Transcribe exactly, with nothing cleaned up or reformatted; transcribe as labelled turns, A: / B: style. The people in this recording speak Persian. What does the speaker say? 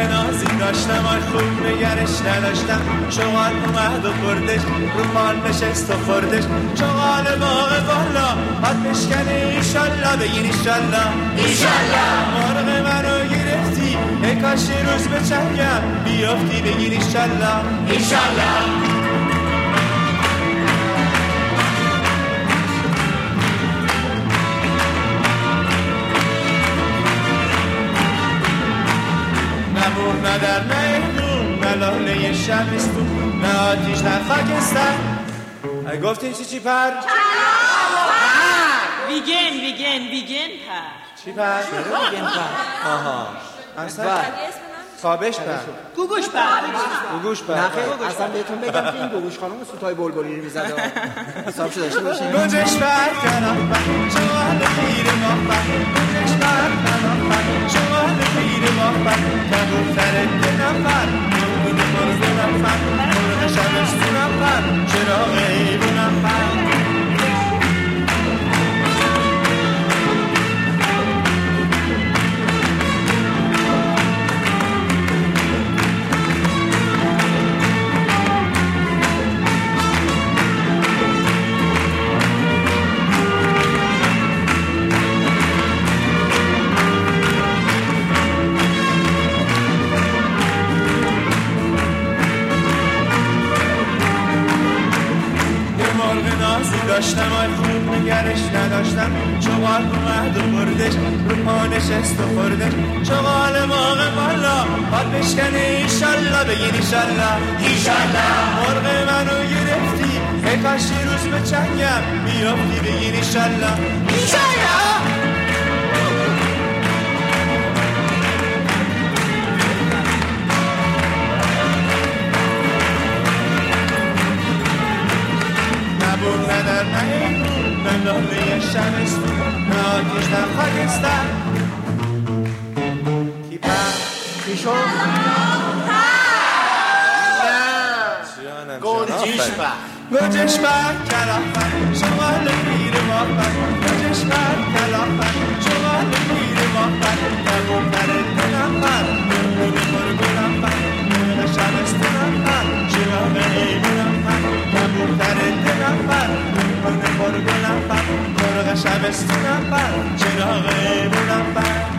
A: نازی داشتم آی خوب نگرش نداشتم شغال اومد و بردش رو پان نشست و خوردش شغال باغ بالا حد بشکنه ایشالله بگین ایشالله ایشالله مرغ منو گرفتی ای کاش روز به چنگم بیافتی بگین ایشالله ایشالله نه در مهمون نه لاله شبستون نه آتیش نه خاکستر ای گفتین چی چی پر؟
B: ویگن ویگن ویگن پر
A: چی پر؟
B: ویگن پر
A: آها اصلا خوابش پر
B: گوگوش پر
A: گوگوش پر
C: نه خیلی اصلا بهتون بگم که این گوگوش خانم سوتای بلبلی میزده حسابشو داشته باشین
A: گوجش پر کنم پر شمال پیر ما پر گوجش پر کنم پر شمال پیر ما پر کبوتر دلم پر جون مرغ پر مرغ شبستونم پر چراغ ایوونم پر داشتم آی خوب نگرش نداشتم چوال اومد و بردش رو پا نشست و خوردش چوال باغ بالا حال بشکنه ایشالله بگین ایشالله ایشالله مرغ منو گرفتی ای کاش روز به چنگم بیافتی بگین ایشالله ایشالله نبود ندر نهیمون نه لاله شبستون نه آتیش نه خاکستر کی پر؟
C: کی شد؟
A: نه
C: گنجیش پر
A: گنجش پر کلافر شمال پیر ما پر گنجش پر کلافر شمال پیر ما پر کبوتر دلم پر مرغ مرغونم پر مرغ شبستونم پر چراغ ایوونم پر کبوتر دلم پر مرغ مرغونم پر مرغ شبستونم پر چراغ ایوونم پر